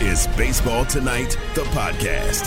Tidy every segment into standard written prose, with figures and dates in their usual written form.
is Baseball Tonight, the podcast.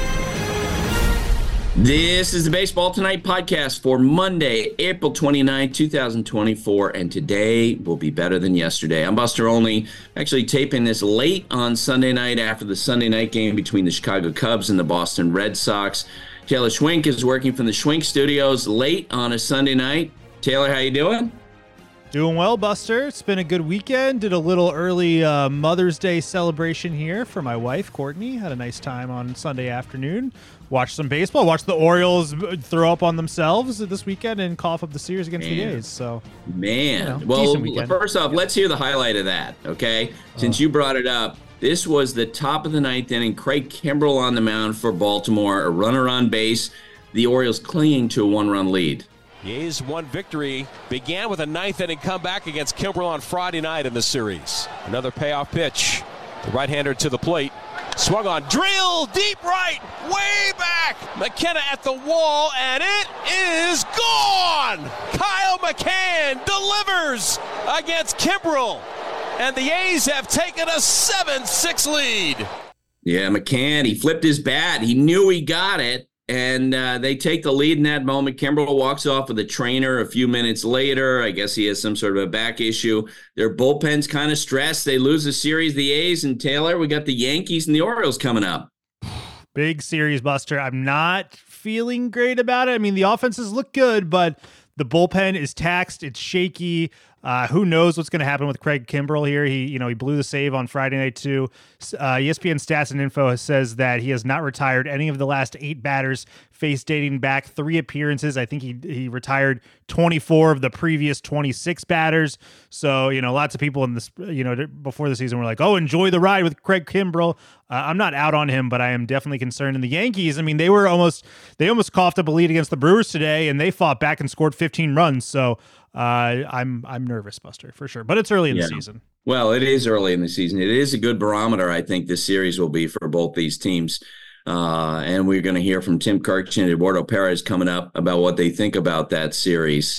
This is the Baseball Tonight podcast for Monday, April 29, 2024, and today will be better than yesterday. I'm Buster Olney, actually taping this late on Sunday night after the Sunday night game between the Chicago Cubs and the Boston Red Sox. Taylor Schwenk is working from the Schwenk Studios late on a Sunday night. Taylor, how you doing? Doing well, Buster. It's been a good weekend. Did a little early Mother's Day celebration here for my wife, Courtney. Had a nice time on Sunday afternoon. Watched some baseball. Watched the Orioles throw up on themselves this weekend and cough up the series against the A's. So, well, first off, let's hear the highlight of that, okay? Since you brought it up, this was the top of the ninth inning. Craig Kimbrel on the mound for Baltimore, a runner on base. The Orioles clinging to a one-run lead. The A's one victory began with a ninth inning comeback against Kimbrel on Friday night in the series. Another payoff pitch. The right-hander to the plate. Swung on, drill, deep right, way back. McKenna at the wall, and it is gone. Kyle McCann delivers against Kimbrel, and the A's have taken a 7-6 lead. Yeah, McCann, he flipped his bat. He knew he got it. And they take the lead in that moment. Kimbrel walks off with a trainer a few minutes later. I guess he has some sort of a back issue. Their bullpen's kind of stressed. They lose the series, the A's and Taylor. We got the Yankees and the Orioles coming up. Big series, Buster. I'm not feeling great about it. I mean, the offenses look good, but the bullpen is taxed. It's shaky. Who knows what's going to happen with Craig Kimbrel here? He blew the save on Friday night too. ESPN Stats and Info says that he has not retired any of the last 8 batters faced dating back 3 appearances. I think he retired 24 of the previous 26 batters. So, lots of people in this, before the season were like, oh, enjoy the ride with Craig Kimbrel. I'm not out on him, but I am definitely concerned. And the Yankees, I mean, they almost coughed up a lead against the Brewers today, and they fought back and scored 15 runs. So, I'm nervous, Buster, for sure, but it's early in the season. Well, it is early in the season. It is a good barometer, I think, this series will be for both these teams. And we're going to hear from Tim Kurkjian and Eduardo Perez coming up about what they think about that series.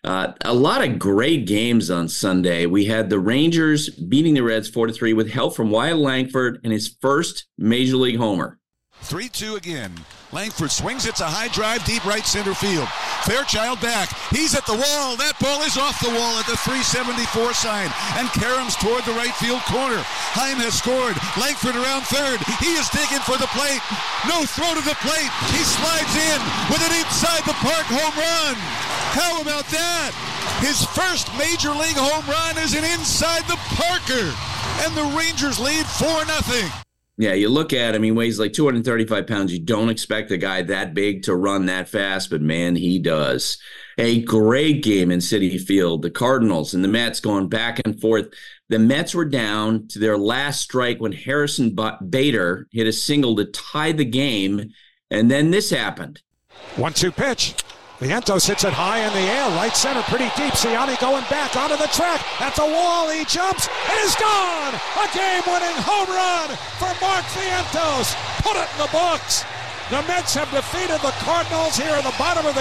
A lot of great games on Sunday. We had the Rangers beating the Reds 4-3 with help from Wyatt Langford and his first Major League homer. 3-2 again. Langford swings. It's a high drive, deep right center field. Fairchild back. He's at the wall. That ball is off the wall at the 374 sign. And Karams toward the right field corner. Heim has scored. Langford around third. He is digging for the plate. No throw to the plate. He slides in with an inside the park home run. How about that? His first Major League home run is an inside the Parker. And the Rangers lead 4-0. Yeah, you look at him, he weighs like 235 pounds. You don't expect a guy that big to run that fast, but man, he does. A great game in Citi Field. The Cardinals and the Mets going back and forth. The Mets were down to their last strike when Harrison Bader hit a single to tie the game, and then this happened. 1-2 pitch. Vientos hits it high in the air, right center, pretty deep. Ciani going back onto the track, at the wall, he jumps, it is gone! A game-winning home run for Mark Vientos. Put it in the books. The Mets have defeated the Cardinals here in the bottom of the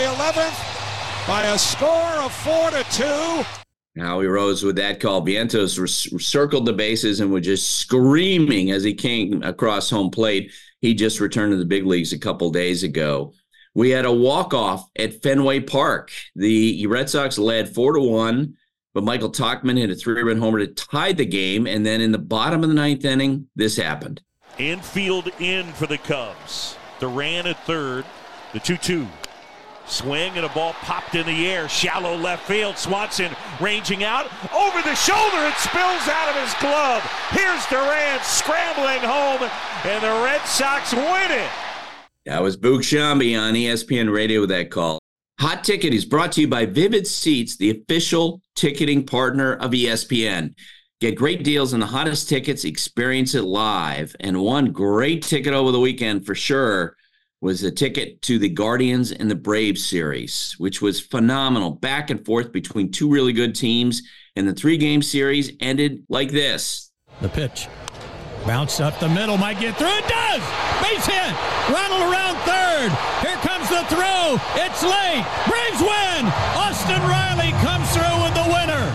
11th by a score of 4-2. Howie Rose with that call. Vientos circled the bases and was just screaming as he came across home plate. He just returned to the big leagues a couple days ago. We had a walk-off at Fenway Park. The Red Sox led 4-1, but Michael Tauchman hit a 3-run homer to tie the game, and then in the bottom of the ninth inning, this happened. Infield in for the Cubs. Duran at third, the 2-2. Swing and a ball popped in the air, shallow left field. Swanson ranging out, over the shoulder, it spills out of his glove. Here's Duran scrambling home, and the Red Sox win it. That was Boog Sciambi on ESPN Radio with that call. Hot Ticket is brought to you by Vivid Seats, the official ticketing partner of ESPN. Get great deals on the hottest tickets, experience it live. And one great ticket over the weekend for sure was a ticket to the Guardians and the Braves series, which was phenomenal. Back and forth between two really good teams. And the 3-game series ended like this. The pitch. Bounce up the middle, might get through. It does! Base hit! Ronald around third. Here comes the throw. It's late. Braves win! Austin Riley comes through with the winner.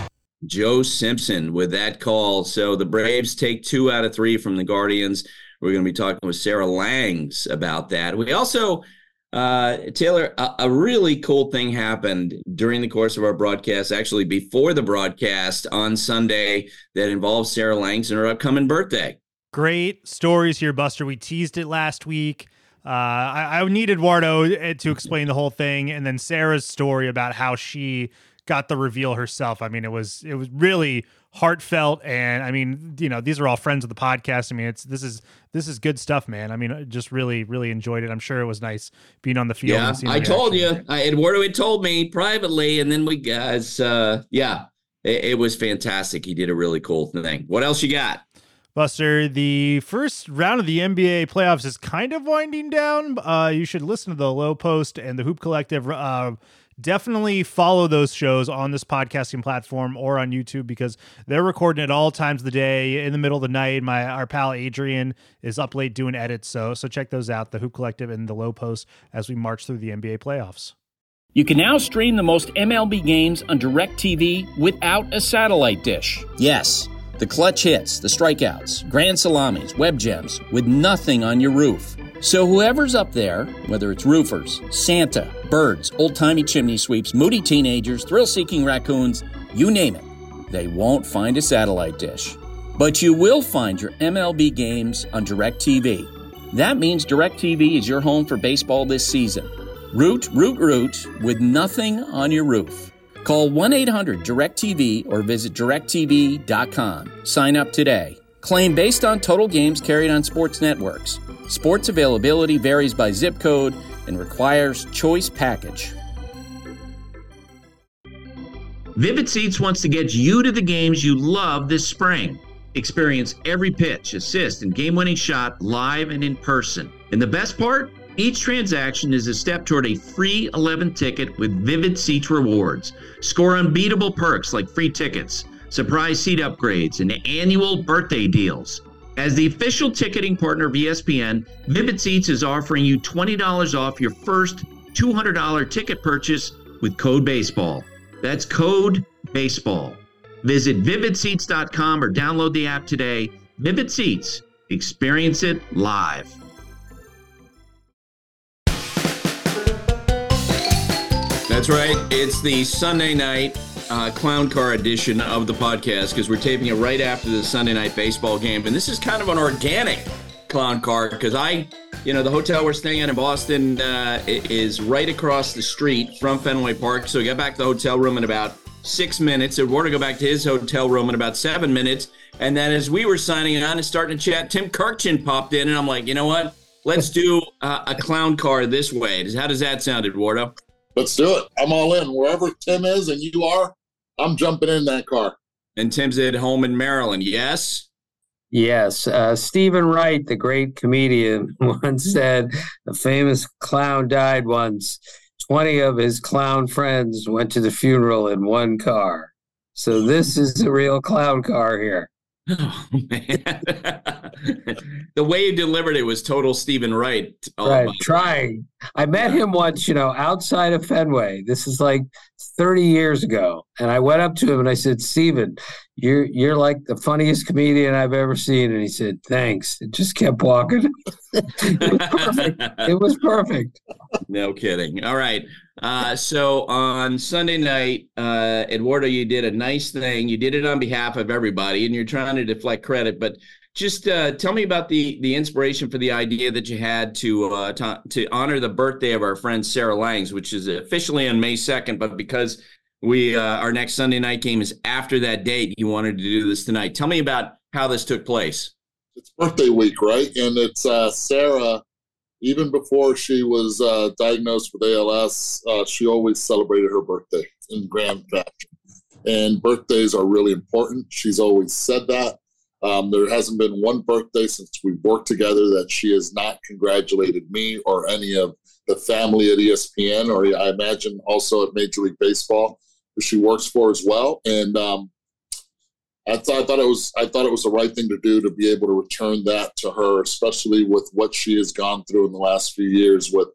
Joe Simpson with that call. So the Braves take 2 out of 3 from the Guardians. We're going to be talking with Sarah Langs about that. We also, Taylor, a really cool thing happened during the course of our broadcast, actually before the broadcast on Sunday, that involves Sarah Langs and her upcoming birthday. Great stories here, Buster. We teased it last week. I need Eduardo to explain the whole thing, and then Sarah's story about how she got the reveal herself. I mean, it was really heartfelt, and I mean, these are all friends of the podcast. I mean, this is good stuff, man. I mean, just really, really enjoyed it. I'm sure it was nice being on the field. Yeah, I told you, Eduardo had told me privately, and then we guys, it was fantastic. He did a really cool thing. What else you got? Buster, the first round of the NBA playoffs is kind of winding down. You should listen to the Low Post and the Hoop Collective. Definitely follow those shows on this podcasting platform or on YouTube, because they're recording at all times of the day, in the middle of the night. Our pal Adrian is up late doing edits, so check those out, the Hoop Collective and the Low Post, as we march through the NBA playoffs. You can now stream the most MLB games on DirecTV without a satellite dish. Yes, the clutch hits, the strikeouts, grand salamis, web gems, with nothing on your roof. So whoever's up there, whether it's roofers, Santa, birds, old-timey chimney sweeps, moody teenagers, thrill-seeking raccoons, you name it, they won't find a satellite dish. But you will find your MLB games on DirecTV. That means DirecTV is your home for baseball this season. Root with nothing on your roof. Call 1-800-DirecTV or visit directtv.com. Sign up today. Claim based on total games carried on sports networks. Sports availability varies by zip code and requires choice package. Vivid Seats wants to get you to the games you love this spring. Experience every pitch, assist, and game-winning shot live and in person. And the best part? Each transaction is a step toward a free 11th ticket with Vivid Seats rewards. Score unbeatable perks like free tickets, surprise seat upgrades, and annual birthday deals. As the official ticketing partner of ESPN, Vivid Seats is offering you $20 off your first $200 ticket purchase with code BASEBALL. That's code BASEBALL. Visit vividseats.com or download the app today. Vivid Seats. Experience it live. That's right. It's the Sunday night clown car edition of the podcast, because we're taping it right after the Sunday night baseball game. And this is kind of an organic clown car, because the hotel we're staying at in Boston is right across the street from Fenway Park. So we got back to the hotel room in about 6 minutes. So we're to go back to his hotel room in about 7 minutes. And then as we were signing on and starting to chat, Tim Kirkchin popped in, and I'm like, you know what? Let's do a clown car this way. How does that sound, Eduardo? Let's do it. I'm all in. Wherever Tim is and you are, I'm jumping in that car. And Tim's at home in Maryland, yes? Yes. Stephen Wright, the great comedian, once said a famous clown died once. 20 of his clown friends went to the funeral in one car. So this is the real clown car here. Oh, man. The way you delivered it was total Stephen Wright. Right, trying. I met him once, outside of Fenway. This is like 30 years ago. And I went up to him and I said, Stephen, you're like the funniest comedian I've ever seen. And he said, thanks. It just kept walking. It was perfect. It was perfect. No kidding. All right. So on Sunday night, Eduardo, you did a nice thing. You did it on behalf of everybody, and you're trying to deflect credit. But just tell me about the inspiration for the idea that you had to honor the birthday of our friend Sarah Langs, which is officially on May 2nd. But because our next Sunday night game is after that date, you wanted to do this tonight. Tell me about how this took place. It's birthday week, right? And it's Sarah. Even before she was diagnosed with ALS, she always celebrated her birthday in grand fashion. And birthdays are really important. She's always said that. There hasn't been one birthday since we've worked together that she has not congratulated me or any of the family at ESPN, or I imagine also at Major League Baseball, who she works for as well. And I thought it was the right thing to do, to be able to return that to her, especially with what she has gone through in the last few years with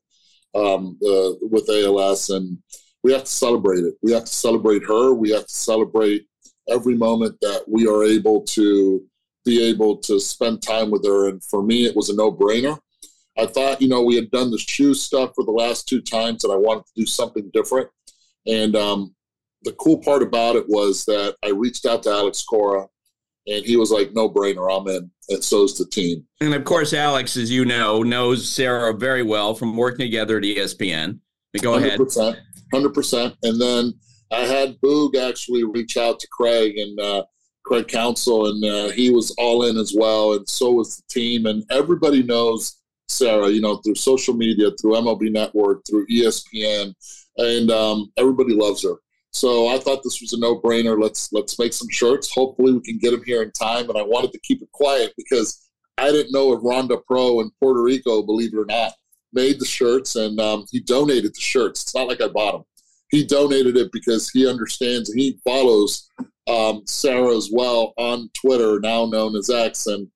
ALS. And we have to celebrate it. We have to celebrate her. We have to celebrate every moment that we are able to be able to spend time with her. And for me, it was a no-brainer. I thought, we had done the shoe stuff for the last 2 times, and I wanted to do something different. And the cool part about it was that I reached out to Alex Cora, and he was like, no-brainer, I'm in. And so's the team. And, of course, Alex, as you know, knows Sarah very well from working together at ESPN. Go ahead. 100%. And then I had Boog actually reach out to Craig and Craig Counsell, and he was all in as well, and so was the team. And everybody knows Sarah, through social media, through MLB Network, through ESPN, and everybody loves her. So I thought this was a no-brainer. Let's make some shirts. Hopefully we can get them here in time. And I wanted to keep it quiet because I didn't know if Ronda Pro in Puerto Rico, believe it or not, made the shirts, and he donated the shirts. It's not like I bought them. He donated it because he understands, and he follows Sarah as well on Twitter, now known as X, and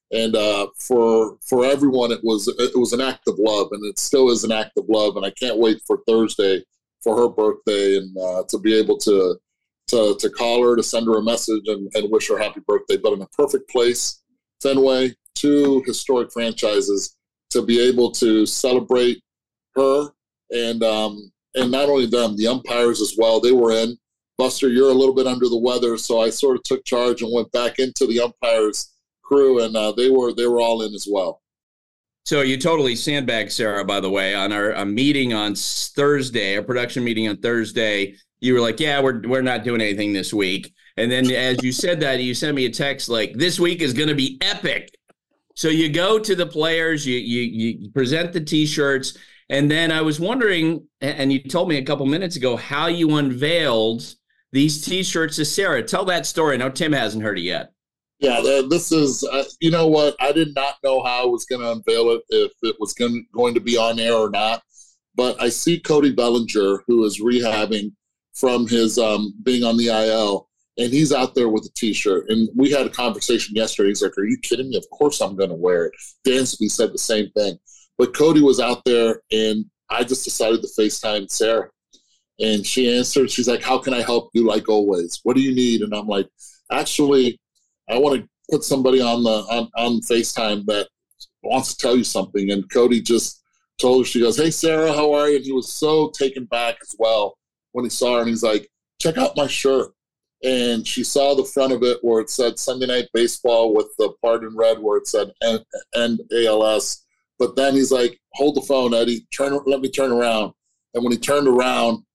for everyone, it was an act of love, and it still is an act of love, and I can't wait for Thursday for her birthday and to be able to call her, to send her a message and wish her happy birthday. But in a perfect place, Fenway, 2 historic franchises, to be able to celebrate her and not only them, the umpires as well. They were in. Buster, you're a little bit under the weather, so I sort of took charge and went back into the umpires crew, and they were all in as well. So you totally sandbagged Sarah, by the way, on our meeting on Thursday, our production meeting on Thursday. You were like, yeah, we're not doing anything this week. And then as you said that, you sent me a text like, this week is going to be epic. So you go to the players, you present the T-shirts, and then I was wondering, and you told me a couple minutes ago, how you unveiled these T-shirts to Sarah. Tell that story. I know Tim hasn't heard it yet. Yeah, this is, you know what? I did not know how I was going to unveil it, if it was going to be on air or not. But I see Cody Bellinger, who is rehabbing from his being on the IL, and he's out there with a T-shirt. And we had a conversation yesterday. He's like, are you kidding me? Of course I'm going to wear it. Dansby said the same thing. But Cody was out there, and I just decided to FaceTime Sarah. And she answered. She's like, how can I help you, like always? What do you need? And I'm like, actually, I want to put somebody on FaceTime that wants to tell you something. And Cody just told her, she goes, hey, Sarah, how are you? And he was so taken back as well when he saw her. And he's like, check out my shirt. And she saw the front of it where it said Sunday Night Baseball with the part in red where it said End ALS. But then he's like, hold the phone, Eddie. Let me turn around. And when he turned around,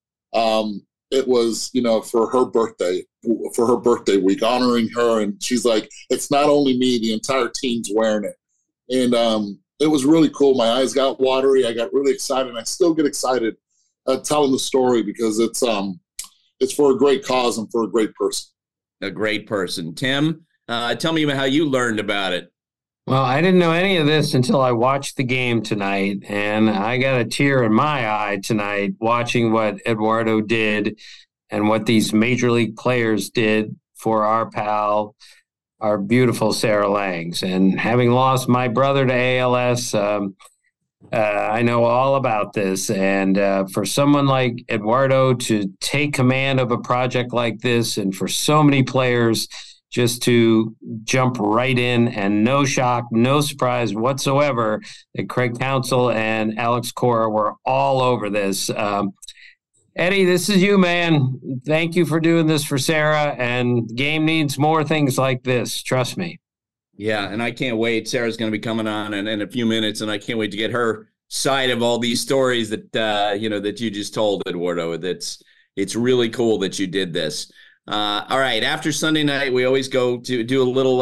it was, for her birthday week, honoring her. And she's like, it's not only me, the entire team's wearing it. And it was really cool. My eyes got watery. I got really excited. And I still get excited telling the story because it's for a great cause and for a great person. A great person. Tim, tell me about how you learned about it. Well, I didn't know any of this until I watched the game tonight, and I got a tear in my eye tonight watching what Eduardo did and what these major league players did for our pal, our beautiful Sarah Langs. And having lost my brother to ALS, I know all about this. And for someone like Eduardo to take command of a project like this, and for so many players just to jump right in, and no shock, no surprise whatsoever that Craig Counsell and Alex Cora were all over this. Eddie, this is you, man. Thank you for doing this for Sarah, and the game needs more things like this. Trust me. Yeah, and I can't wait. Sarah's going to be coming on in a few minutes, and I can't wait to get her side of all these stories that that you just told, Eduardo. It's really cool that you did this. All right, after Sunday night, we always go to do a little,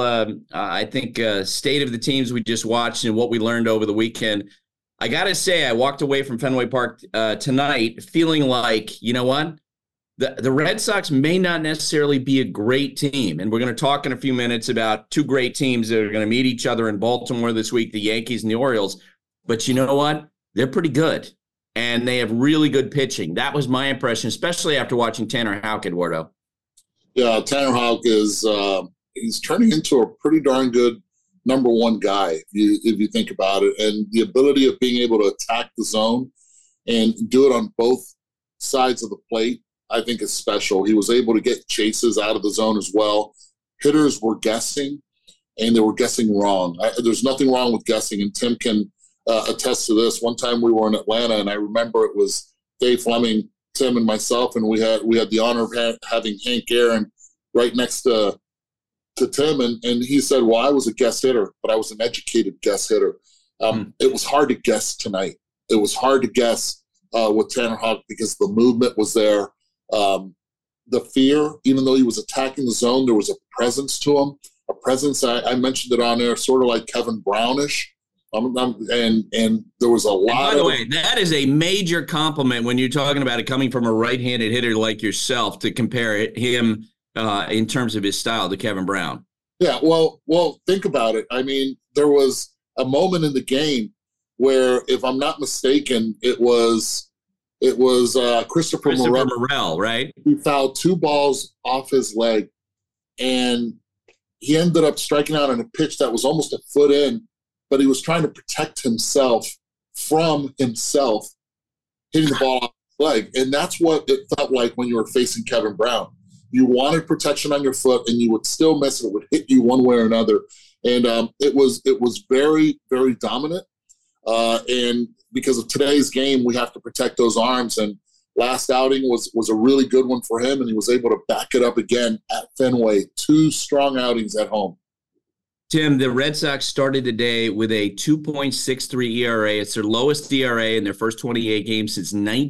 state of the teams we just watched and what we learned over the weekend. I got to say, I walked away from Fenway Park tonight feeling like, you know what? The Red Sox may not necessarily be a great team. And we're going to talk in a few minutes about 2 great teams that are going to meet each other in Baltimore this week, the Yankees and the Orioles. But you know what? They're pretty good. And they have really good pitching. That was my impression, especially after watching Tanner Houck, Eduardo. Yeah, Tanner Houck is he's turning into a pretty darn good number 1 guy, if you think about it. And the ability of being able to attack the zone and do it on both sides of the plate I think is special. He was able to get chases out of the zone as well. Hitters were guessing, and they were guessing wrong. There's nothing wrong with guessing, and Tim can attest to this. One time we were in Atlanta, and I remember it was Dave Fleming, Tim, and myself, and we had the honor of having Hank Aaron right next to Tim, and he said, well, I was a guess hitter, but I was an educated guess hitter. It was hard to guess tonight. It was hard to guess with Tanner Houck because the movement was there. The fear, even though he was attacking the zone, there was a presence to him. A presence, I mentioned it on there, sort of like Kevin Brownish. And there was a lot. By the way, that is a major compliment when you're talking about it coming from a right-handed hitter like yourself to compare him in terms of his style to Kevin Brown. Yeah, well, think about it. I mean, there was a moment in the game where, if I'm not mistaken, it was Christopher Morel, right? He fouled 2 balls off his leg, and he ended up striking out on a pitch that was almost a foot in, but he was trying to protect himself from himself hitting the ball off his leg. And that's what it felt like when you were facing Kevin Brown. You wanted protection on your foot, and you would still miss it. It would hit you one way or another. And it was very, very dominant. And because of today's game, we have to protect those arms. And last outing was a really good one for him, and he was able to back it up again at Fenway. 2 strong outings at home. Tim, the Red Sox started the day with a 2.63 ERA. It's their lowest ERA in their first 28 games since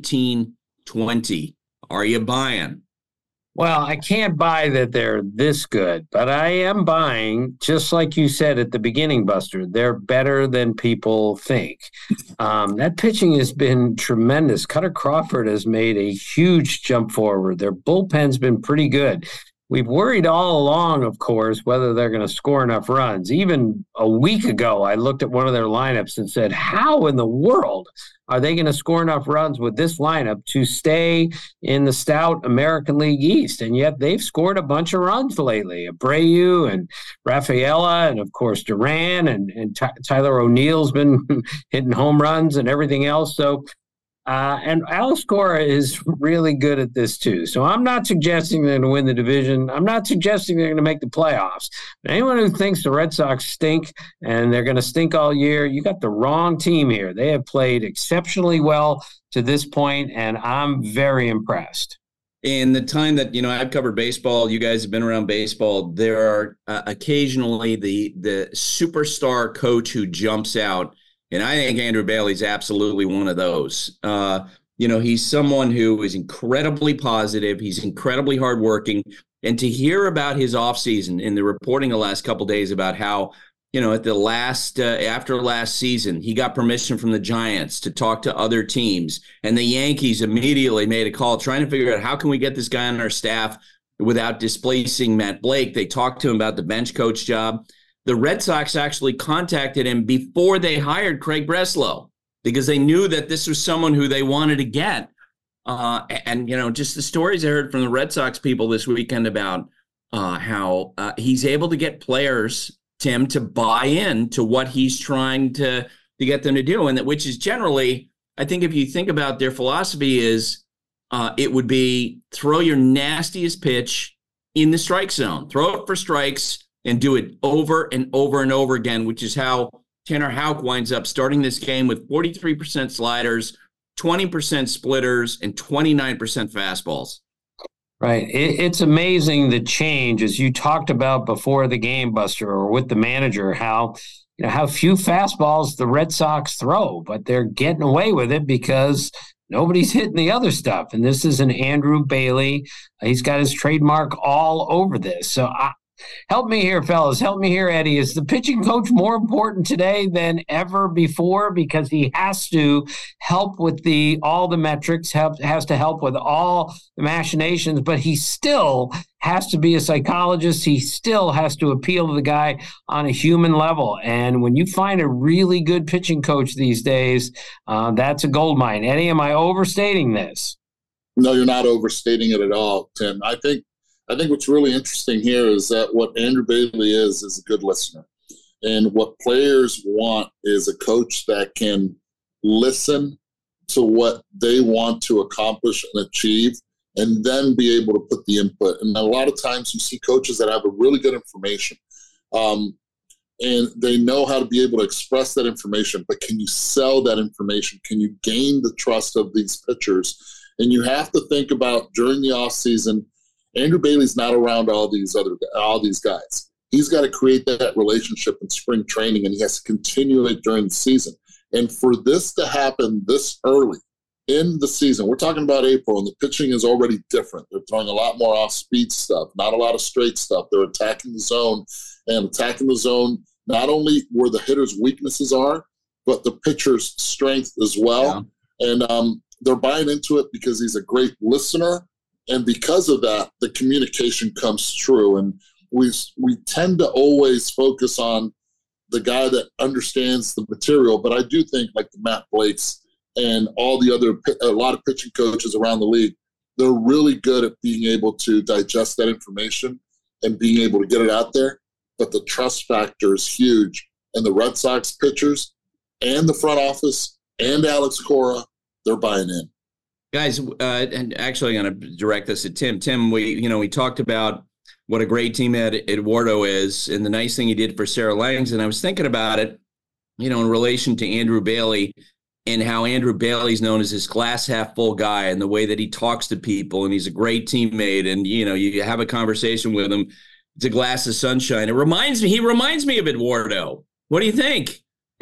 1920. Are you buying? Well, I can't buy that they're this good, but I am buying, just like you said at the beginning, Buster, they're better than people think. That pitching has been tremendous. Cutter Crawford has made a huge jump forward. Their bullpen's been pretty good. We've worried all along, of course, whether they're going to score enough runs. Even a week ago, I looked at one of their lineups and said, how in the world are they going to score enough runs with this lineup to stay in the stout American League East? And yet they've scored a bunch of runs lately. Abreu and Rafaela and, of course, Duran and Tyler O'Neill's been hitting home runs and everything else. So, and Alex Cora is really good at this too. So I'm not suggesting they're going to win the division. I'm not suggesting they're going to make the playoffs. But anyone who thinks the Red Sox stink and they're going to stink all year, you got the wrong team here. They have played exceptionally well to this point, and I'm very impressed. In the time that, I've covered baseball, you guys have been around baseball, there are occasionally the superstar coach who jumps out. And I think Andrew Bailey's absolutely one of those. He's someone who is incredibly positive. He's incredibly hardworking. And to hear about his offseason in the reporting the last couple of days about how, at the after last season, he got permission from the Giants to talk to other teams. And the Yankees immediately made a call trying to figure out how can we get this guy on our staff without displacing Matt Blake. They talked to him about the bench coach job. The Red Sox actually contacted him before they hired Craig Breslow because they knew that this was someone who they wanted to get. Just the stories I heard from the Red Sox people this weekend about how he's able to get players, Tim, to buy in to what he's trying to get them to do. And that, which is generally, I think if you think about their philosophy is it would be throw your nastiest pitch in the strike zone, throw it for strikes, and do it over and over and over again, which is how Tanner Houck winds up starting this game with 43% sliders, 20% splitters, and 29% fastballs. Right. It's amazing the change, as you talked about before the game, Buster, or with the manager, how few fastballs the Red Sox throw, but they're getting away with it because nobody's hitting the other stuff. And this is an Andrew Bailey. He's got his trademark all over this. So help me here, fellas. Help me here, Eddie. Is the pitching coach more important today than ever before? Because he has to help with all the metrics, has to help with all the machinations, but he still has to be a psychologist. He still has to appeal to the guy on a human level. And when you find a really good pitching coach these days, that's a gold mine. Eddie, am I overstating this? No, you're not overstating it at all, Tim. I think what's really interesting here is that what Andrew Bailey is a good listener. And what players want is a coach that can listen to what they want to accomplish and achieve and then be able to put the input. And a lot of times you see coaches that have a really good information, and they know how to be able to express that information, but can you sell that information? Can you gain the trust of these pitchers? And you have to think about during the offseason, Andrew Bailey's not around all these guys. He's got to create that relationship in spring training, and he has to continue it during the season. And for this to happen this early in the season, we're talking about April, and the pitching is already different. They're throwing a lot more off-speed stuff, not a lot of straight stuff. They're attacking the zone, and attacking the zone not only where the hitter's weaknesses are, but the pitcher's strength as well. Yeah. And they're buying into it because he's a great listener, and because of that, the communication comes true. And we tend to always focus on the guy that understands the material, but I do think like the Matt Blakes and all the other, a lot of pitching coaches around the league, they're really good at being able to digest that information and being able to get it out there. But the trust factor is huge. And the Red Sox pitchers and the front office and Alex Cora, they're buying in. Guys, and actually I'm going to direct this at Tim. Tim, we talked about what a great teammate Eduardo is and the nice thing he did for Sarah Langs. And I was thinking about it, in relation to Andrew Bailey and how Andrew Bailey's known as this glass half full guy and the way that he talks to people, and he's a great teammate. And, you have a conversation with him. It's a glass of sunshine. He reminds me of Eduardo. What do you think?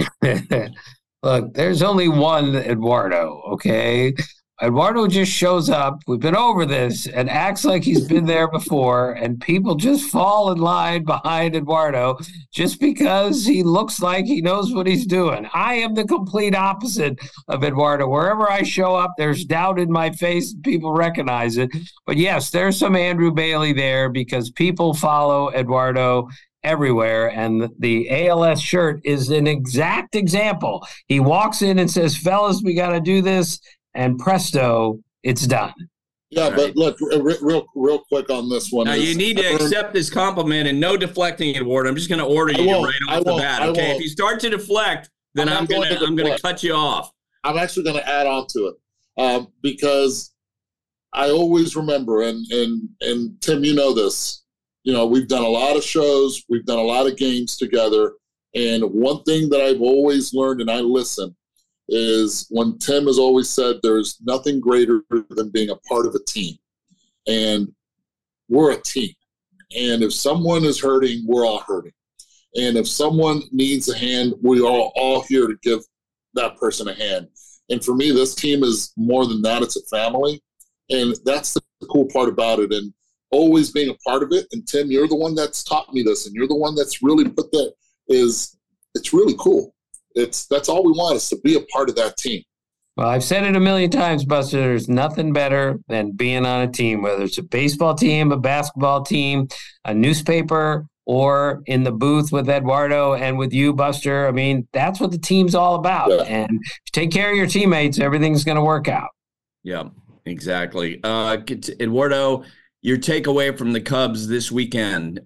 Look, there's only one Eduardo, okay? Eduardo just shows up, we've been over this, and acts like he's been there before, and people just fall in line behind Eduardo just because he looks like he knows what he's doing. I am the complete opposite of Eduardo. Wherever I show up, there's doubt in my face, and people recognize it. But yes, there's some Andrew Bailey there because people follow Eduardo everywhere, and the ALS shirt is an exact example. He walks in and says, fellas, we got to do this, and presto, it's done. Yeah, right. But look, real quick on this one. Now, you need to accept this compliment and no deflecting, Eduardo. I'm just going to order you right off the bat. Okay, if you start to deflect, then I'm going to cut you off. I'm actually going to add on to it because I always remember, and Tim, you know this. We've done a lot of shows, we've done a lot of games together, and one thing that I've always learned, and I listen, is when Tim has always said there's nothing greater than being a part of a team. And we're a team. And if someone is hurting, we're all hurting. And if someone needs a hand, we are all here to give that person a hand. And for me, this team is more than that. It's a family. And that's the cool part about it. And always being a part of it. And Tim, you're the one that's taught me this. And you're the one that's really put that it's really cool. That's all we want is to be a part of that team. Well, I've said it a million times, Buster. There's nothing better than being on a team, whether it's a baseball team, a basketball team, a newspaper, or in the booth with Eduardo and with you, Buster. I mean, that's what the team's all about. Yeah. And if you take care of your teammates, everything's going to work out. Yeah, exactly. Eduardo, your takeaway from the Cubs this weekend.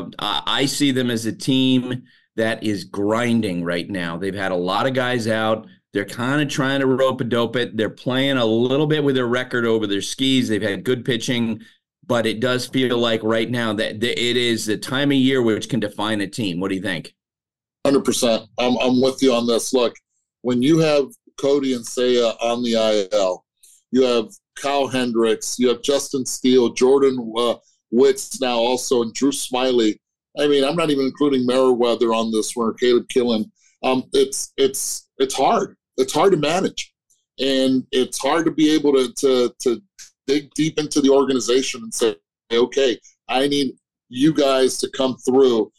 I see them as a team that is grinding right now. They've had a lot of guys out. They're kind of trying to rope-a-dope it. They're playing a little bit with their record over their skis. They've had good pitching, but it does feel like right now that it is the time of year which can define a team. What do you think? 100%. I'm with you on this. Look, when you have Cody and Seiya on the IL, you have Kyle Hendricks, you have Justin Steele, Jordan Wicks now also, and Drew Smiley. I mean, I'm not even including Merriweather on this one or Caleb Killen. It's hard. It's hard to manage, and it's hard to be able to dig deep into the organization and say, okay, I need you guys to come through.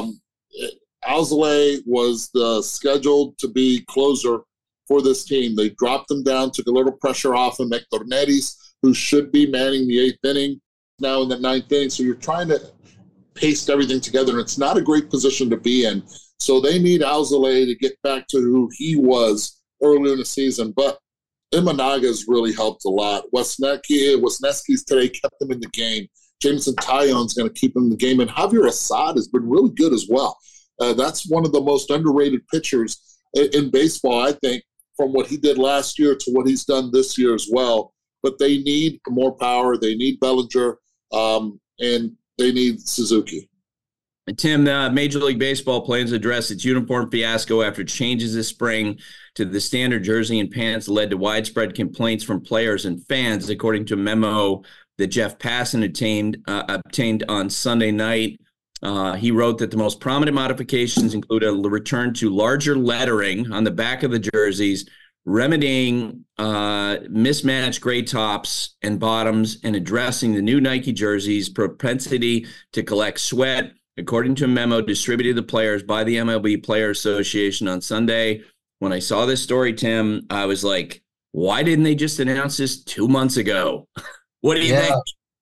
Alzolay was scheduled to be closer for this team. They dropped him down, took a little pressure off of Tornetis, who should be manning the 8th inning, now in the 9th inning. So you're trying to paste everything together, and it's not a great position to be in. So they need Alzolay to get back to who he was earlier in the season. But Imanaga's really helped a lot. Wesneski's today kept them in the game. Jameson Taillon's going to keep them in the game. And Javier Assad has been really good as well. That's one of the most underrated pitchers in baseball, I think, from what he did last year to what he's done this year as well. but they need more power. They need Bellinger, and they need Suzuki. Tim, Major League Baseball plans to address its uniform fiasco after changes this spring to the standard jersey and pants led to widespread complaints from players and fans, according to a memo that Jeff Passan obtained on Sunday night. He wrote that the most prominent modifications include a return to larger lettering on the back of the jerseys, remedying mismatched gray tops and bottoms, and addressing the new Nike jerseys' propensity to collect sweat, according to a memo distributed to players by the MLB Players Association on Sunday. When I saw this story, Tim, I was like, why didn't they just announce this 2 months ago? What do you think?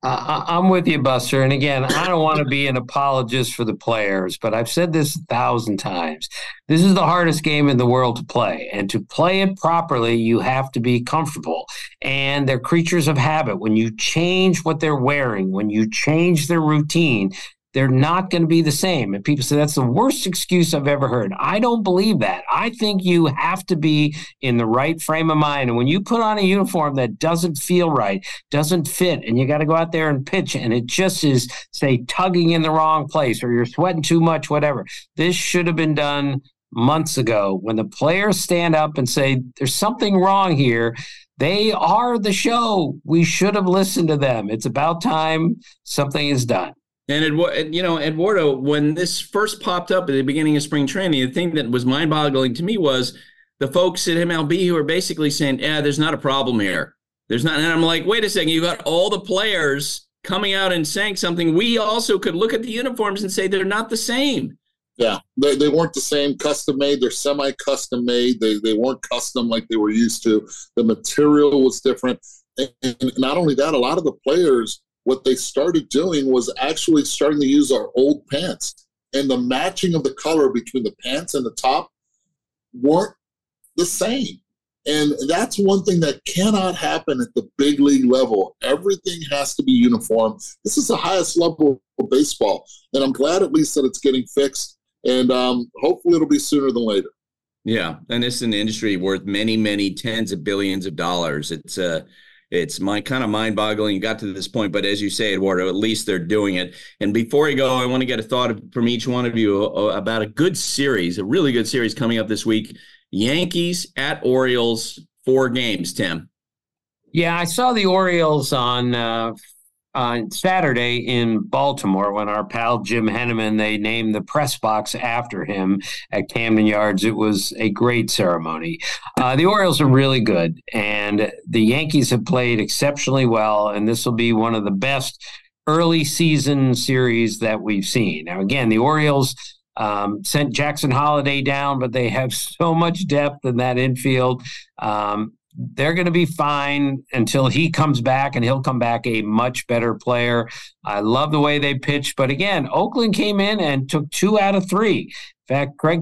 I'm with you, Buster. And again, I don't want to be an apologist for the players, but I've said this 1,000 times. This is the hardest game in the world to play. And to play it properly, you have to be comfortable. And they're creatures of habit. When you change what they're wearing, when you change their routine, they're not going to be the same. And people say that's the worst excuse I've ever heard. I don't believe that. I think you have to be in the right frame of mind. And when you put on a uniform that doesn't feel right, doesn't fit, and you got to go out there and pitch, and it just is, say, tugging in the wrong place, or you're sweating too much, whatever. This should have been done months ago. When the players stand up and say, there's something wrong here, they are the show. We should have listened to them. It's about time something is done. And, Eduardo, when this first popped up at the beginning of spring training, the thing that was mind-boggling to me was the folks at MLB who are basically saying, there's not a problem here. There's not. And I'm like, wait a second, you got all the players coming out and saying something. We also could look at the uniforms and say they're not the same. Yeah, they weren't the same, custom-made. They're semi-custom made. They weren't custom like they were used to. The material was different. And not only that, a lot of the players, what they started doing was actually starting to use our old pants. And the matching of the color between the pants and the top weren't the same. And that's one thing that cannot happen at the big league level. Everything has to be uniform. This is the highest level of baseball. And I'm glad at least that it's getting fixed. And hopefully it'll be sooner than later. Yeah. And it's an industry worth many, many tens of billions of dollars. It's kind of mind-boggling you got to this point, but as you say, Eduardo, at least they're doing it. And before you go, I want to get a thought from each one of you about a good series, a really good series coming up this week. Yankees at Orioles, 4 games, Tim. Yeah, I saw the Orioles on Saturday in Baltimore when our pal Jim Henneman, they named the press box after him at Camden Yards. It was a great ceremony. The Orioles are really good, and the Yankees have played exceptionally well, and this will be one of the best early season series that we've seen. Now, again, the Orioles sent Jackson Holliday down, but they have so much depth in that infield. They're going to be fine until he comes back, and he'll come back a much better player. I love the way they pitched. But again, Oakland came in and took 2 out of 3. In fact, Craig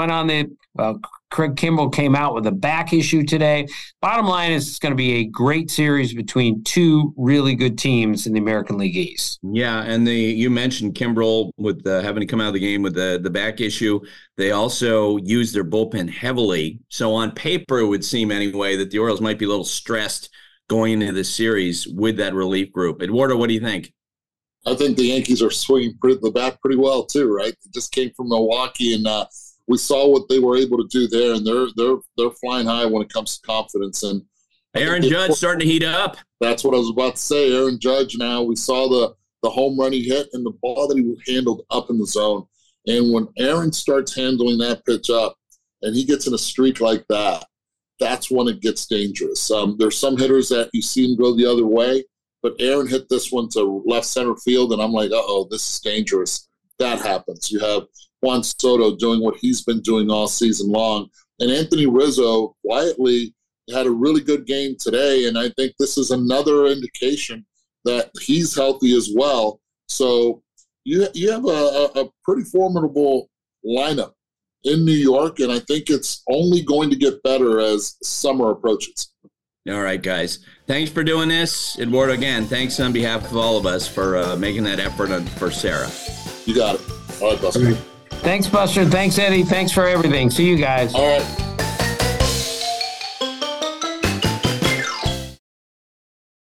Kimbrel came out with a back issue today. Bottom line is it's going to be a great series between 2 really good teams in the American League East. Yeah, and you mentioned Kimbrel with having to come out of the game with the back issue. They also used their bullpen heavily. So on paper, it would seem anyway that the Orioles might be a little stressed going into this series with that relief group. Eduardo, what do you think? I think the Yankees are swinging the bat pretty well too, right? They just came from Milwaukee, and we saw what they were able to do there, and they're flying high when it comes to confidence. And Aaron Judge starting to heat up. That's what I was about to say. Aaron Judge now, we saw the home run he hit and the ball that he handled up in the zone. And when Aaron starts handling that pitch up and he gets in a streak like that, that's when it gets dangerous. There's some hitters that you see him go the other way, but Aaron hit this one to left center field, and I'm like, this is dangerous. That happens. You have Juan Soto doing what he's been doing all season long. And Anthony Rizzo quietly had a really good game today, and I think this is another indication that he's healthy as well. So you have a pretty formidable lineup in New York, and I think it's only going to get better as summer approaches. All right, guys. Thanks for doing this. Eduardo, again, thanks on behalf of all of us for making that effort for Sarah. You got it. All right, Buster. Thanks, Buster. Thanks, Eddie. Thanks for everything. See you guys. All right.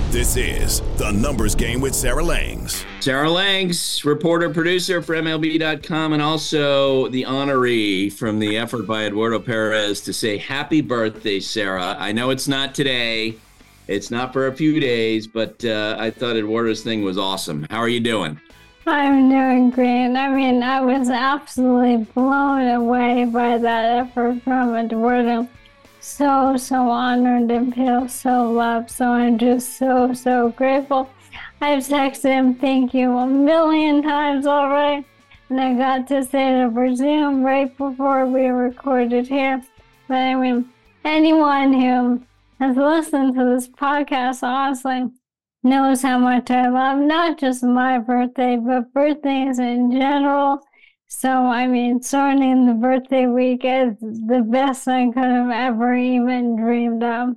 This is The Numbers Game with Sarah Langs. Sarah Langs, reporter, producer for MLB.com, and also the honoree from the effort by Eduardo Perez to say happy birthday, Sarah. I know it's not today. It's not for a few days, but I thought Eduardo's thing was awesome. How are you doing? I'm doing great. I mean, I was absolutely blown away by that effort from Eduardo. So honored and feel so loved. So I'm just so grateful. I've texted him thank you a million times already. And I got to say it over Zoom right before we recorded here. But I mean, anyone who has listened to this podcast, honestly, knows how much I love not just my birthday, but birthdays in general. So, I mean, starting the birthday week is the best I could have ever even dreamed of.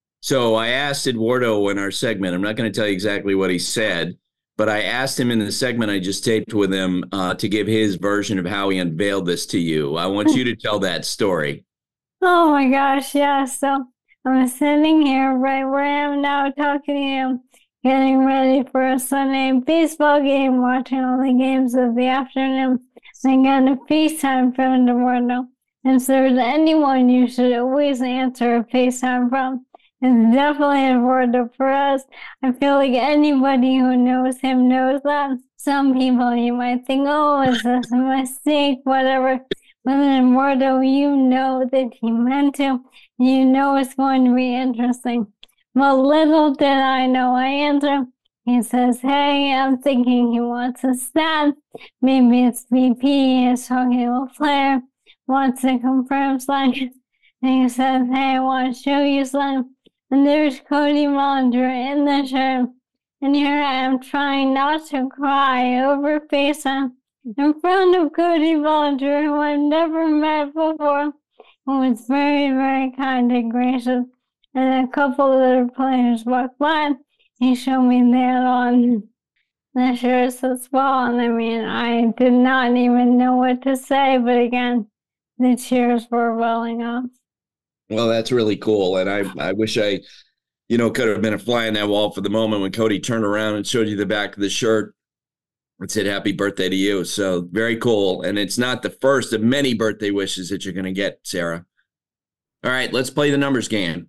So I asked Eduardo in our segment, I'm not going to tell you exactly what he said, but I asked him in the segment I just taped with him to give his version of how he unveiled this to you. I want you to tell that story. Oh my gosh, yeah. So I'm sitting here right where I am now talking to you, getting ready for a Sunday baseball game, watching all the games of the afternoon. I got a FaceTime from Eduardo. And so there's anyone you should always answer a FaceTime from, it's definitely Eduardo Perez. I feel like anybody who knows him knows that. Some people you might think, oh, is this a mistake, whatever. But then Eduardo, you know that he meant to. You know it's going to be interesting. Well, little did I know I answered. He says, hey, I'm thinking he wants a stat. Maybe it's VP is talking to a player, wants to confirm something. And he says, hey, I want to show you something. And there's Cody Bellinger in the shirt. And here I am trying not to cry over FaceTime in front of Cody Bellinger, who I've never met before, who was very, very kind and gracious. And a couple of other players walked by. He showed me that on the shirts as well. And I mean, I did not even know what to say. But again, the cheers were welling up. Well, that's really cool. And I wish I, could have been a fly on that wall for the moment when Cody turned around and showed you the back of the shirt. It said, happy birthday to you. So very cool. And it's not the first of many birthday wishes that you're going to get, Sarah. All right, let's play the numbers game.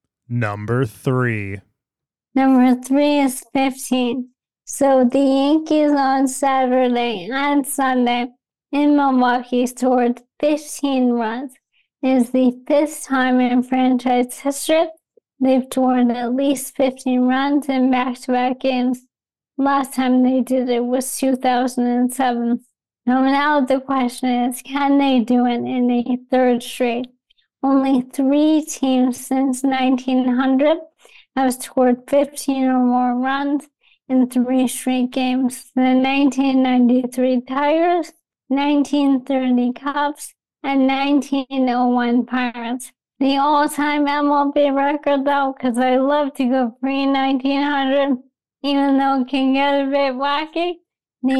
Number 3. Number 3 is 15. So the Yankees on Saturday and Sunday in Milwaukee scored 15 runs. It is the 5th time in franchise history they've scored at least 15 runs in back-to-back games. Last time they did it was 2007. Now the question is, can they do it in a 3rd straight? Only 3 teams since 1900 have scored 15 or more runs in 3 straight games. The 1993 Tigers, 1930 Cubs, and 1901 Pirates. The all-time MLB record, though, because I love to go pre-1900, even though it can get a bit wacky, the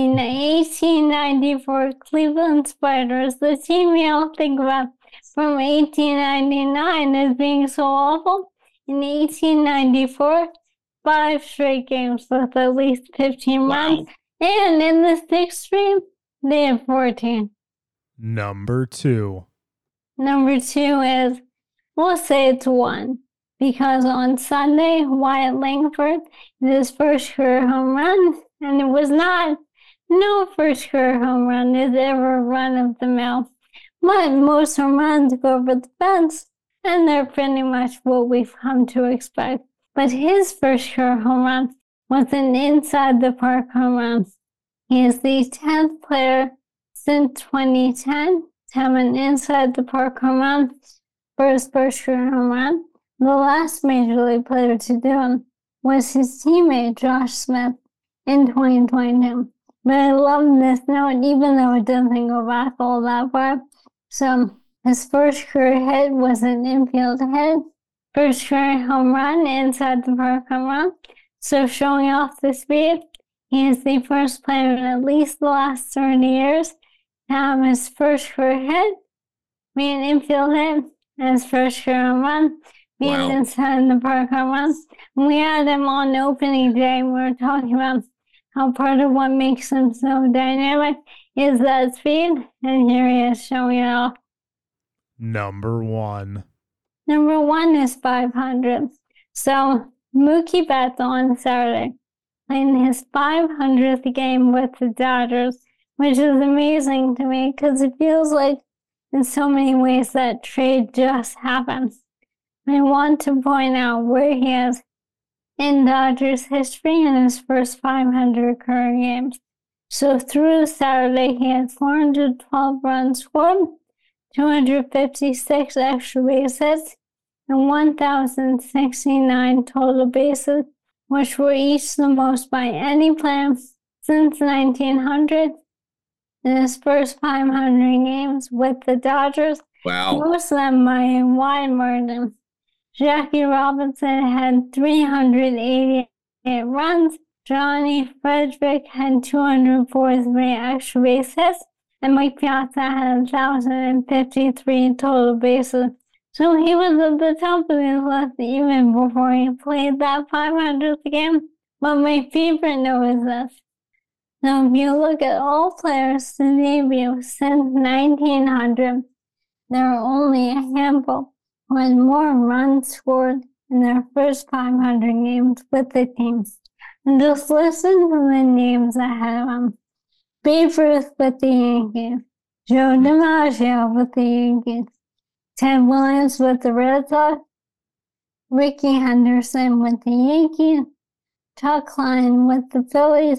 1894 Cleveland Spiders, the team you all think about from 1899 as being so awful, in 1894, 5 straight games with at least 15 runs. And in the 6th stream, they had 14. Number 2. Number 2 is, we'll say it's 1. Because on Sunday, Wyatt Langford did his first career home run. And it was no first career home run is ever run of the mill. But most home runs go over the fence. And they're pretty much what we've come to expect. But his first career home run was an inside-the-park home run. He is the 10th player since 2010 to have an inside-the-park home run for his first career home run. The last Major League player to do it was his teammate, Josh Smith, in 2022. But I love this note, even though it doesn't go back all that far. So, his first career hit was an infield hit. First career home run, inside the park home run. So showing off the speed, he is the first player in at least the last 30 years to have his first career hit be an infield hit, and his first career home run We had this in the park home runs. We had him on opening day. We were talking about how part of what makes him so dynamic is that speed, and here he is showing it off. Number one is 500. So Mookie Betts on Saturday, playing his 500th game with the Dodgers, which is amazing to me because it feels like in so many ways that trade just happened. I want to point out where he is in Dodgers history in his first 500 career games. So through Saturday, he had 412 runs scored, 256 extra base hits, and 1,069 total bases, which were each the most by any player since 1900. In his first 500 games with the Dodgers, most of them by a wide margin. Jackie Robinson had 388 runs, Johnny Frederick had 243 extra base hits, and Mike Piazza had 1,053 total bases. So he was at the top of his list even before he played that 500th game. But my favorite note is this. Now, if you look at all players to debut since 1900, there are only a handful who had more runs scored in their first 500 games with the team. And just listen to the names ahead of them. Babe Ruth with the Yankees, Joe DiMaggio with the Yankees, Ted Williams with the Red Sox, Rickey Henderson with the Yankees, Chuck Klein with the Phillies,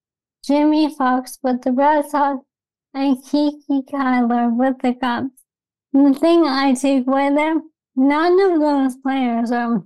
Jimmy Fox with the Red Sox, and Kiki Kyler with the Cubs. And the thing I take away there, none of those players are,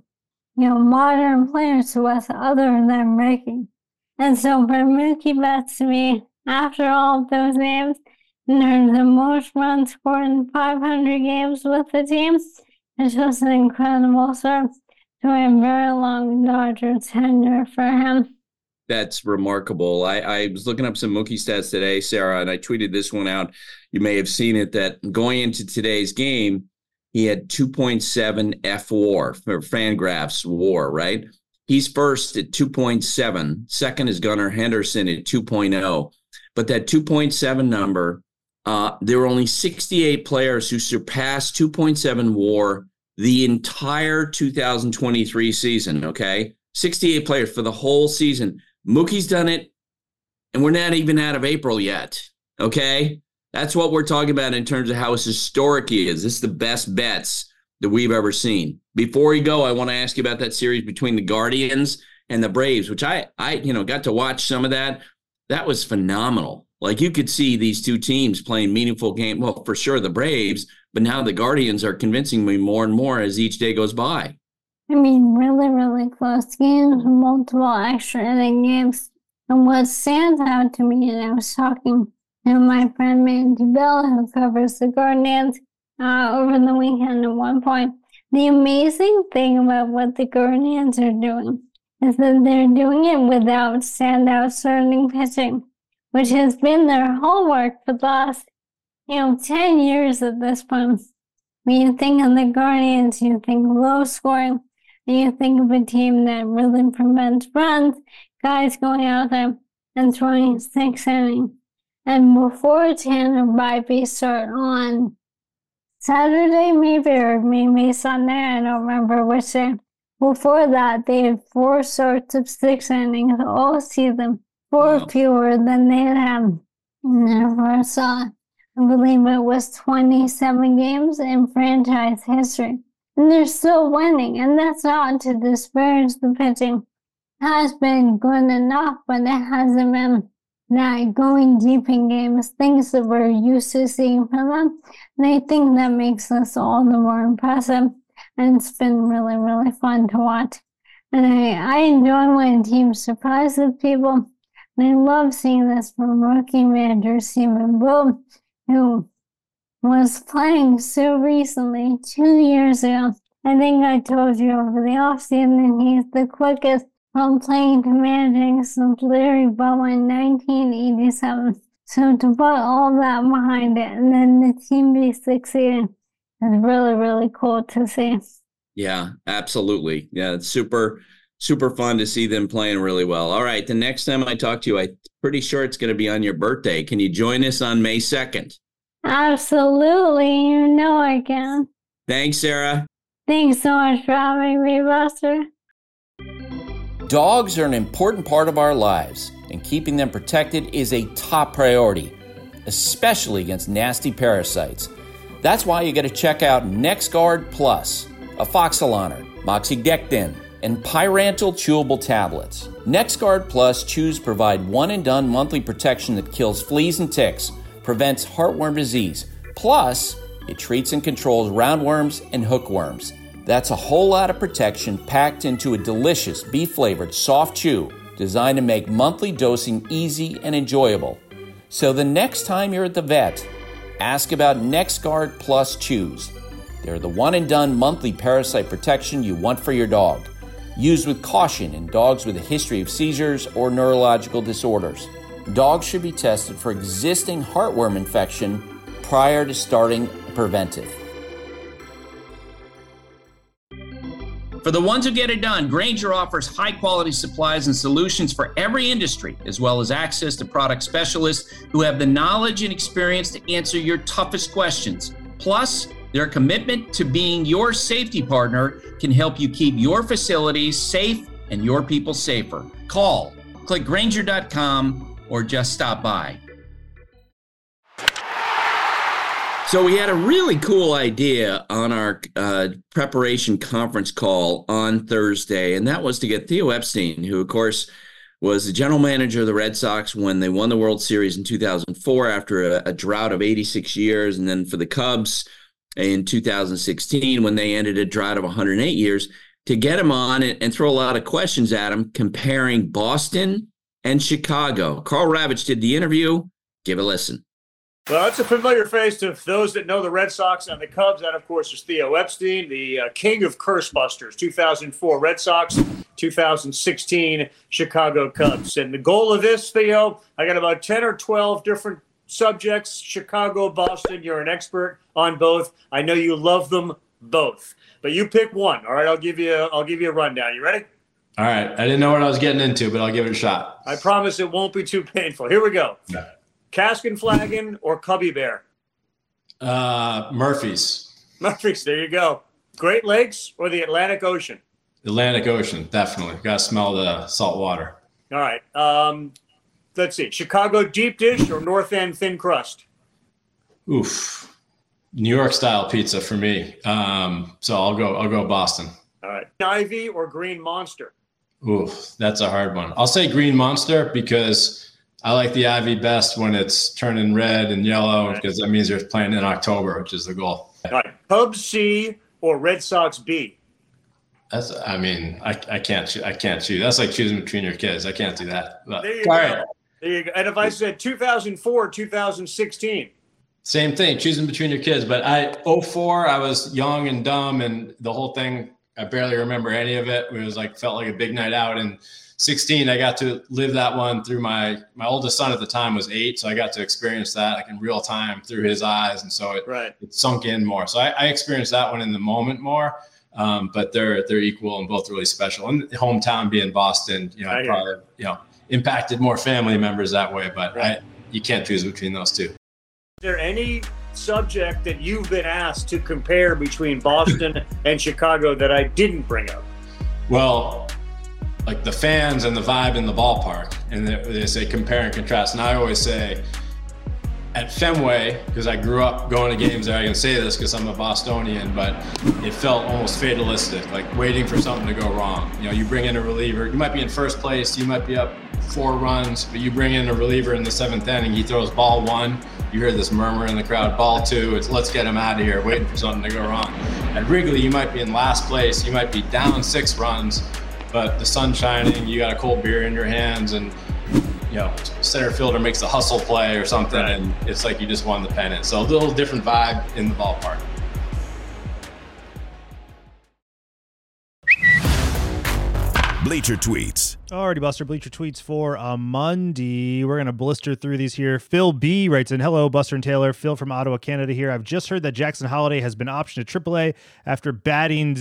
modern players to us other than Rickey. And so for Mookie Betts to me, after all of those names, in terms of most runs scored in 500 games with the team, it's just an incredible start to a very long Dodger tenure for him. That's remarkable. I was looking up some Mookie stats today, Sarah, and I tweeted this one out. You may have seen it, that going into today's game, he had 2.7 F-WAR, for Fangraphs WAR, right? He's first at 2.7. Second is Gunnar Henderson at 2.0. But that 2.7 number, there were only 68 players who surpassed 2.7 WAR the entire 2023 season, okay? 68 players for the whole season. Mookie's done it, and we're not even out of April yet, okay? That's what we're talking about in terms of how historic he is. This is the best bets that we've ever seen. Before we go, I want to ask you about that series between the Guardians and the Braves, which I got to watch some of that. That was phenomenal. Like, you could see these two teams playing meaningful game. Well, for sure the Braves, but now the Guardians are convincing me more and more as each day goes by. I mean, really, really close games, multiple extra inning games. And what stands out to me, and I was talking to my friend Mandy Bell, who covers the Guardians, over the weekend at one point. The amazing thing about what the Guardians are doing is that they're doing it without standout starting pitching, which has been their hallmark for the last, 10 years at this point. When you think of the Guardians, you think low scoring, and you think of a team that really prevents runs, guys going out there and throwing 6 innings. And before Tanner Bybee start on Saturday, maybe Sunday, I don't remember which day. Before that, they had 4 starts of 6 innings all season, 4 fewer than they had in their first, I believe it was 27 games in franchise history. And they're still winning, and that's not to disparage the pitching. It has been good enough, but it hasn't been that going deep in games, things that we're used to seeing from them. And I think that makes us all the more impressive. And it's been really, really fun to watch. And I enjoy when teams surprises people. And I love seeing this from rookie manager Stephen Boone, who was playing so recently, 2 years ago. I think I told you over the offseason he's the quickest from playing to managing since Larry Bowen in 1987. So to put all that behind it and then the team be succeeding is really, really cool to see. Yeah, absolutely. Yeah, it's super fun to see them playing really well. All right, the next time I talk to you, I'm pretty sure it's going to be on your birthday. Can you join us on May 2nd? Absolutely. You know I can. Thanks, Sarah. Thanks so much for having me, Buster. Dogs are an important part of our lives, and keeping them protected is a top priority, especially against nasty parasites. That's why you got to check out NexGard Plus, Afoxolaner, Moxidectin, and Pyrantel chewable tablets. NexGard Plus chews provide one-and-done monthly protection that kills fleas and ticks, prevents heartworm disease. Plus, it treats and controls roundworms and hookworms. That's a whole lot of protection packed into a delicious beef-flavored soft chew designed to make monthly dosing easy and enjoyable. So the next time you're at the vet, ask about NexGard Plus chews. They're the one-and-done monthly parasite protection you want for your dog. Used with caution in dogs with a history of seizures or neurological disorders. Dogs should be tested for existing heartworm infection prior to starting a preventive. For the ones who get it done, Grainger offers high-quality supplies and solutions for every industry, as well as access to product specialists who have the knowledge and experience to answer your toughest questions. Plus, their commitment to being your safety partner can help you keep your facilities safe and your people safer. Call, click Grainger.com, or just stop by. So we had a really cool idea on our preparation conference call on Thursday, and that was to get Theo Epstein, who, of course, was the general manager of the Red Sox when they won the World Series in 2004 after a drought of 86 years, and then for the Cubs in 2016 when they ended a drought of 108 years, to get him on and throw a lot of questions at him comparing Boston and Chicago. Carl Ravitch did the interview. Give a listen. Well, it's a familiar face to those that know the Red Sox and the Cubs. That, of course, is Theo Epstein, the king of curse busters. 2004 Red Sox, 2016 Chicago Cubs. And the goal of this, Theo, I got about 10 or 12 different subjects. Chicago, Boston, you're an expert on both. I know you love them both. But you pick one. All right, I'll give you a rundown. You ready? All right. I didn't know what I was getting into, but I'll give it a shot. I promise it won't be too painful. Here we go. Yeah. Cask and Flagon or Cubby Bear? Murphy's. Murphy's, there you go. Great Lakes or the Atlantic Ocean? Atlantic Ocean, definitely. Got to smell the salt water. All right. Let's see. Chicago deep dish or North End thin crust? Oof. New York style pizza for me. So I'll go Boston. All right. Ivy or Green Monster? Oof, that's a hard one. I'll say Green Monster because I like the Ivy best when it's turning red and yellow because that means they're playing in October, which is the goal. All right. Cubs C or Red Sox B? I can't choose. That's like choosing between your kids. I can't do that. But, there you go. Right. There you go. And if I said 2004, 2016? Same thing, choosing between your kids. But 2004, I was young and dumb, and the whole thing, I barely remember any of it. It was felt like a big night out. And 16, I got to live that one through my oldest son at the time was 8. So I got to experience that in real time through his eyes. And so it sunk in more. So I experienced that one in the moment more. But they're equal and both really special. And the hometown being Boston, I probably, impacted more family members that way, but you can't choose between those two. Is there any subject that you've been asked to compare between Boston and Chicago that I didn't bring up? Well, like the fans and the vibe in the ballpark, and they say compare and contrast. And I always say at Fenway, because I grew up going to games there, I can say this because I'm a Bostonian, but it felt almost fatalistic, like waiting for something to go wrong. You bring in a reliever, you might be in first place, you might be up 4 runs, but you bring in a reliever in the 7th inning, he throws ball 1, you hear this murmur in the crowd, ball 2, it's let's get him out of here, waiting for something to go wrong. At Wrigley, you might be in last place, you might be down 6 runs, but the sun's shining, you got a cold beer in your hands, and center fielder makes a hustle play or something, and it's like you just won the pennant. So a little different vibe in the ballpark. Bleacher Tweets. Alrighty, Buster. Bleacher Tweets for a Monday. We're going to blister through these here. Phil B. writes in, hello, Buster and Taylor. Phil from Ottawa, Canada here. I've just heard that Jackson Holiday has been optioned to AAA after batting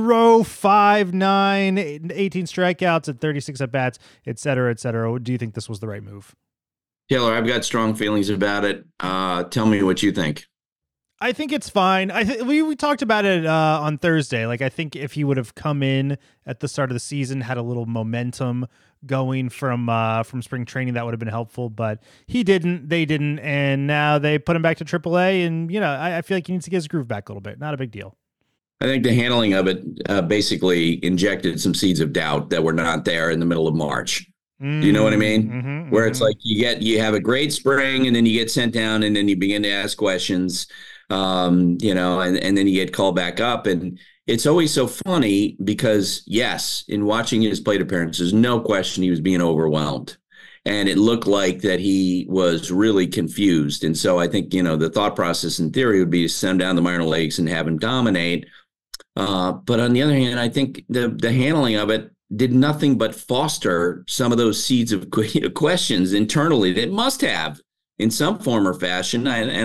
0.59, 18 strikeouts at 36 at-bats, et cetera, et cetera. Do you think this was the right move? Taylor, I've got strong feelings about it. Tell me what you think. I think it's fine. We talked about it on Thursday. Like, I think if he would have come in at the start of the season, had a little momentum going from spring training, that would have been helpful. But he didn't. They didn't, and now they put him back to AAA. And I feel like he needs to get his groove back a little bit. Not a big deal. I think the handling of it basically injected some seeds of doubt that were not there in the middle of March. Do you know what I mean? Mm-hmm, Where it's like you have a great spring, and then you get sent down, and then you begin to ask questions. And then you get called back up. And it's always so funny because, yes, in watching his plate appearances, no question he was being overwhelmed. And it looked like that he was really confused. And so I think, the thought process in theory would be to send him down the minor leagues and have him dominate. But on the other hand, I think the handling of it did nothing but foster some of those seeds of questions internally that must have in some form or fashion.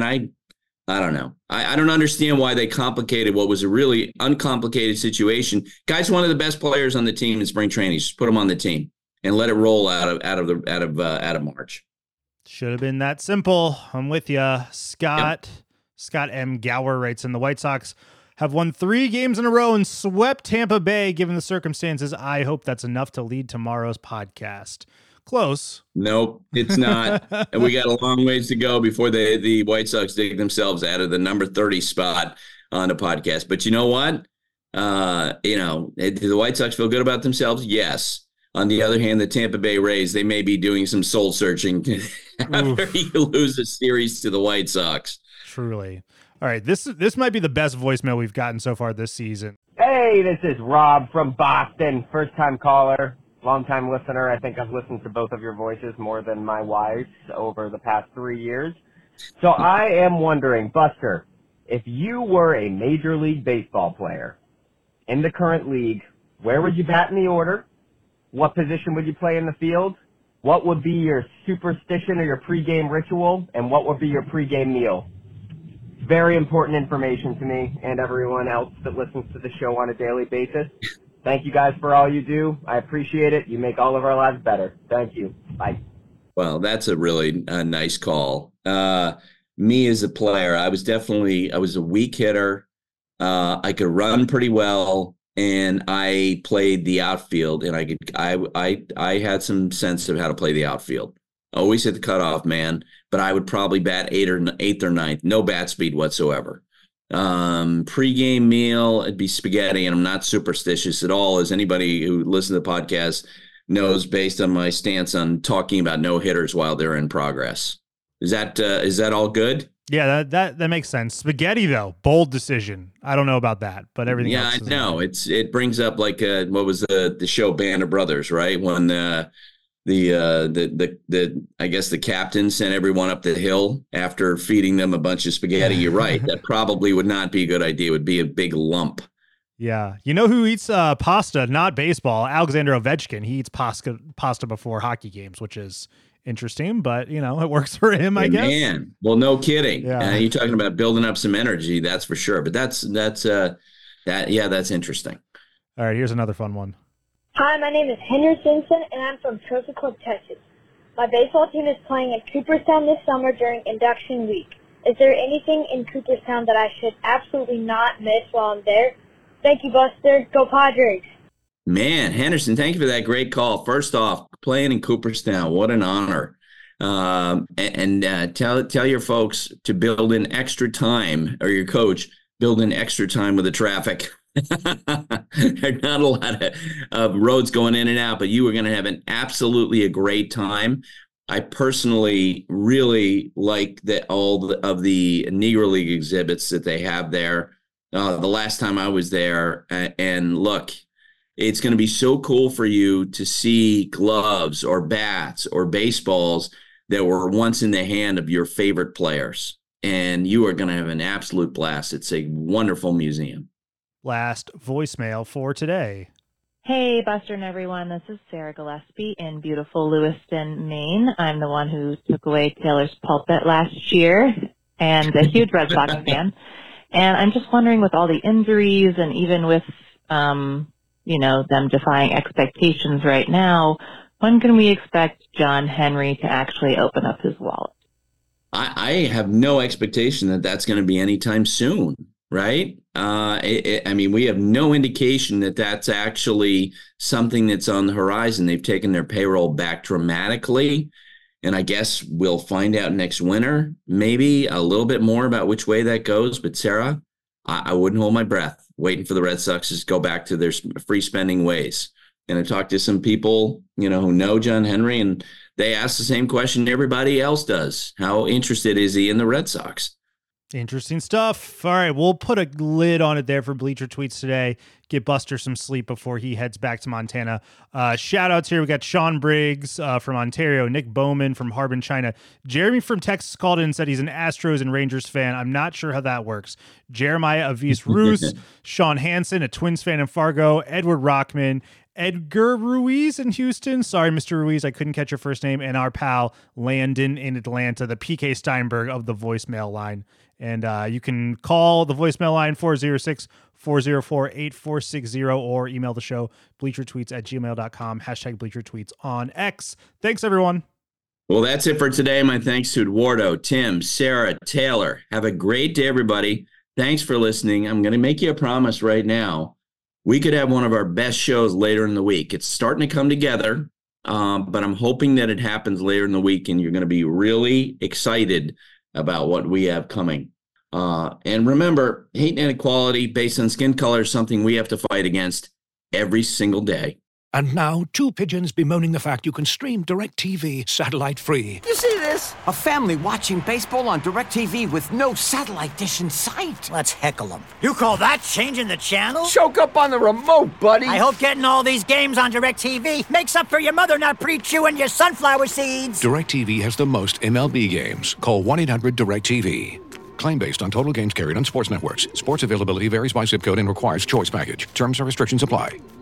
I don't know. I don't understand why they complicated what was a really uncomplicated situation. Guy's one of the best players on the team in spring training. Just put him on the team and let it roll out of March. Should have been that simple. I'm with you. Scott M. Gower writes in, the White Sox have won 3 games in a row and swept Tampa Bay. Given the circumstances, I hope that's enough to lead tomorrow's podcast. Close. Nope, it's not. And we got a long ways to go before the White Sox dig themselves out of the number 30 spot on the podcast. But you know what? Do the White Sox feel good about themselves? Yes. On the other hand, the Tampa Bay Rays, they may be doing some soul searching after you lose a series to the White Sox. Truly. All right, this might be the best voicemail we've gotten so far this season. Hey, this is Rob from Boston, first-time caller. Long-time listener. I think I've listened to both of your voices more than my wife's over the past 3 years. So I am wondering, Buster, if you were a Major League Baseball player in the current league, where would you bat in the order? What position would you play in the field? What would be your superstition or your pregame ritual? And what would be your pregame meal? Very important information to me and everyone else that listens to the show on a daily basis. Thank you guys for all you do. I appreciate it. You make all of our lives better. Thank you. Bye. Well, that's a really nice call. Me as a player, I was a weak hitter. I could run pretty well, and I played the outfield, and I had some sense of how to play the outfield. Always hit the cutoff man, but I would probably bat eighth or ninth. No bat speed whatsoever. Pre-game meal, it'd be spaghetti, and I'm not superstitious at all, as anybody who listens to the podcast knows, based on my stance on talking about no hitters while they're in progress. Is that all good? Yeah, that makes sense. Spaghetti, though, bold decision. I don't know about that, but everything else. Yeah, I know. It brings up like what was the show Band of Brothers, right? When I guess the captain sent everyone up the hill after feeding them a bunch of spaghetti. You're right. That probably would not be a good idea. It would be a big lump. Yeah. You know who eats pasta, not baseball? Alexander Ovechkin. He eats pasta before hockey games, which is interesting, but it works for him, I guess. Man, well, no kidding. Yeah. You're talking about building up some energy, that's for sure. But that's interesting. All right, here's another fun one. Hi, my name is Henry Simpson, and I'm from Trophy Club, Texas. My baseball team is playing in Cooperstown this summer during induction week. Is there anything in Cooperstown that I should absolutely not miss while I'm there? Thank you, Buster. Go Padres. Man, Henderson, thank you for that great call. First off, playing in Cooperstown, what an honor. Tell your folks to build in extra time, or your coach, build in extra time with the traffic. There's not a lot of roads going in and out, but you are going to have absolutely a great time. I personally really like all of the Negro League exhibits that they have there. The last time I was there, and look, it's going to be so cool for you to see gloves or bats or baseballs that were once in the hand of your favorite players, and you are going to have an absolute blast. It's a wonderful museum. Last voicemail for today. Hey, Buster and everyone. This is Sarah Gillespie in beautiful Lewiston, Maine. I'm the one who took away Taylor's pulpit last year and a huge Red Sox fan. And I'm just wondering, with all the injuries and even with, them defying expectations right now, when can we expect John Henry to actually open up his wallet? I have no expectation that that's going to be anytime soon, right? We have no indication that that's actually something that's on the horizon. They've taken their payroll back dramatically, and I guess we'll find out next winter, maybe a little bit more about which way that goes. But Sarah, I wouldn't hold my breath waiting for the Red Sox to go back to their free spending ways. And I talked to some people, who know John Henry, and they ask the same question everybody else does. How interested is he in the Red Sox? Interesting stuff. All right, we'll put a lid on it there for Bleacher Tweets today. Get Buster some sleep before he heads back to Montana. Shout outs here. We got Sean Briggs from Ontario, Nick Bowman from Harbin, China. Jeremy from Texas called in and said he's an Astros and Rangers fan. I'm not sure how that works. Jeremiah Avis Roos, Sean Hansen, a Twins fan in Fargo, Edward Rockman, Edgar Ruiz in Houston. Sorry, Mr. Ruiz, I couldn't catch your first name. And our pal Landon in Atlanta, the PK Steinberg of the voicemail line. And you can call the voicemail line 406-404-8460 or email the show bleachertweets@gmail.com, #bleachertweets on X. Thanks, everyone. Well, that's it for today. My thanks to Eduardo, Tim, Sarah, Taylor. Have a great day, everybody. Thanks for listening. I'm going to make you a promise right now. We could have one of our best shows later in the week. It's starting to come together, but I'm hoping that it happens later in the week, and you're going to be really excited about what we have coming. And remember, hate and inequality based on skin color is something we have to fight against every single day. And now, two pigeons bemoaning the fact you can stream DirecTV satellite-free. You see this? A family watching baseball on DirecTV with no satellite dish in sight. Let's heckle them. You call that changing the channel? Choke up on the remote, buddy. I hope getting all these games on DirecTV makes up for your mother not pre-chewing your sunflower seeds. DirecTV has the most MLB games. Call 1-800-DirecTV. Claim based on total games carried on sports networks. Sports availability varies by zip code and requires choice package. Terms and restrictions apply.